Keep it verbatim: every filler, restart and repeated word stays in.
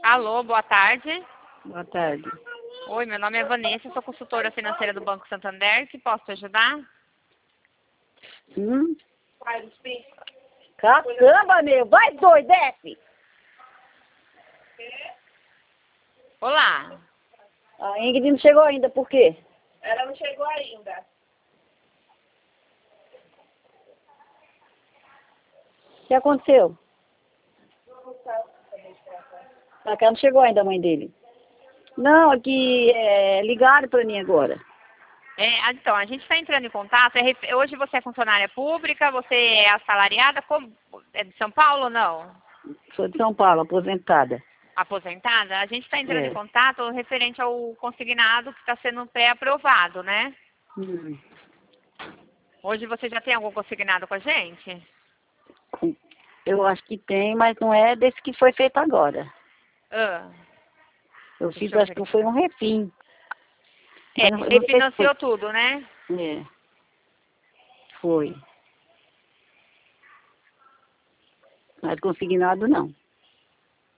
Alô, boa tarde. Boa tarde. Oi, meu nome é Vanessa, sou consultora financeira do Banco Santander. Que posso te ajudar? Hum? Caramba, meu! Vai, doido, desce! Olá. A Ingrid não chegou ainda, por quê? Ela não chegou ainda. O que aconteceu? Ah, que ela não chegou ainda, a mãe dele. Não, aqui é, ligaram pra mim agora. É, então, a gente está entrando em contato. É ref- hoje você é funcionária pública, você é assalariada, como, é de São Paulo ou não? Sou de São Paulo, aposentada. Aposentada? A gente está entrando É. em contato referente ao consignado que está sendo pré-aprovado, né? Hum. Hoje você já tem algum consignado com a gente? Eu acho que tem, mas não é desse que foi feito agora. Ah, Eu Deixa fiz, eu acho que foi um refim. é, Mas não- eu não sei se refinanciou tudo, né? foi. É. Foi. Mas consignado não.